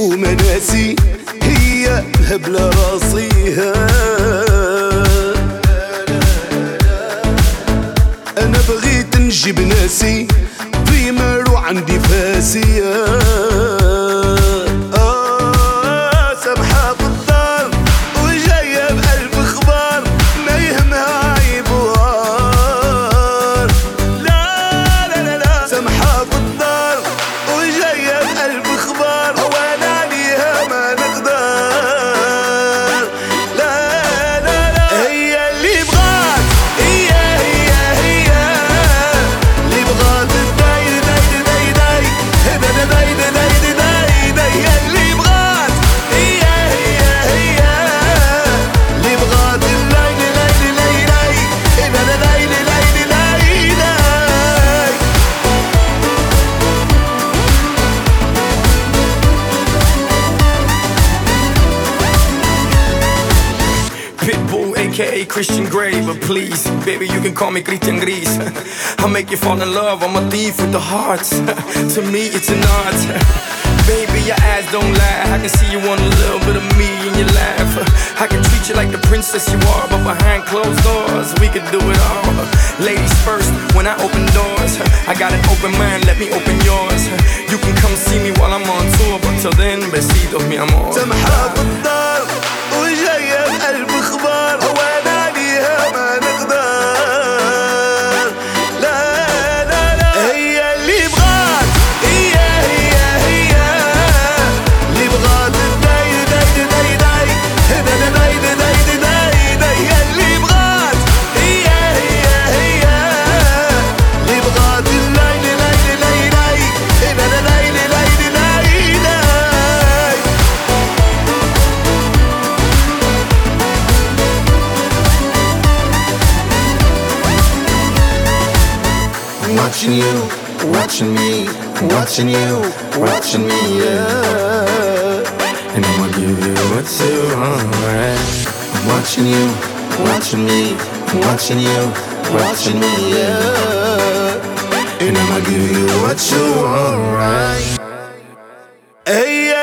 ومناسي هي الهبلة راسيها. أنا بغيت نجيب ناسي ضيمر وعندي فاسية. سامحة في الدار وجاية بألف اخبار ما يهمها عيب وعار. لا لا لا لا سامحة في الدار وجاية بألف اخبار وانا عليها ما نقدر. لا لا لا هي اللي بغات هي اللي بغات داي داي داي داي داي داي داي داي هي اللي بغات هي اللي بغات الليل ليل ليل ليل ليل ليل ليل. Pitbull, aka Christian Grey, but please, baby, you can call me Christian Gris. I'll make you fall in love, I'm a thief with the hearts. To me, it's an art. Baby, your eyes don't lie, I can see you want a little bit of me in your laugh. I can treat you like the princess you are, but behind closed doors, we could do it all. Ladies first, when I open doors, I got an open mind, let me open yours. You can come see me while I'm on tour, but till then, besitos, mi amor. سامحة في الدار وجاية بألف اخبار وانا عليها ما نقدر. لا لا لا هي اللي بغات هي اللي بغات داي داي داي داي داي داي داي داي داي هي اللي بغات هي اللي بغات الليل ليل ليل ليل ليل ليل ليل. Watching you, watching me, watching you, watching me, yeah. And I'ma give you what you want, right? Watching you, watching me, watching you, watching me, yeah. And I'ma give you what you want, right? هي